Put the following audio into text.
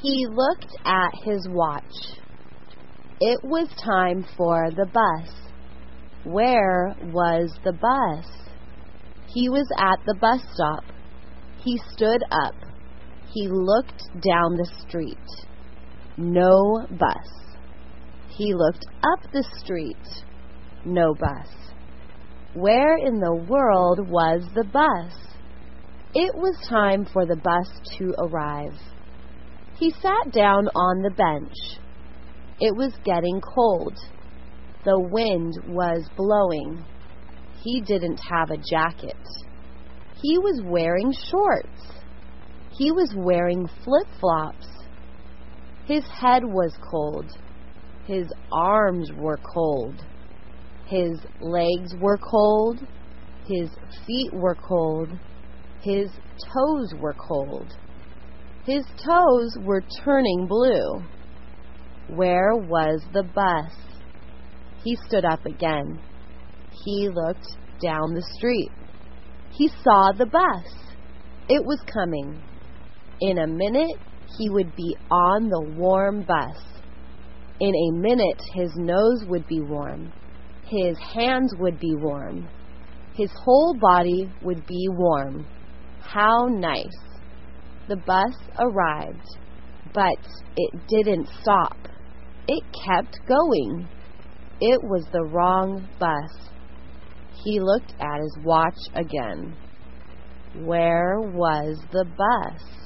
He looked at his watch. It was time for the bus. Where was the bus? He was at the bus stop. He stood up. He looked down the street. No bus. He looked up the street. No bus. Where in the world was the bus? It was time for the bus to arrive. He sat down on the bench. It was getting cold. The wind was blowing. He didn't have a jacket. He was wearing shorts. He was wearing flip-flops. His head was cold. His arms were cold. His legs were cold. His feet were cold. His toes were cold. His toes were turning blue. Where was the bus? He stood up again. He looked down the street. He saw the bus. It was coming. In a minute, he would be on the warm bus. In a minute, his nose would be warm. His hands would be warm. His whole body would be warm. How nice. The bus arrived, but it didn't stop. It kept going. It was the wrong bus. He looked at his watch again. Where was the bus?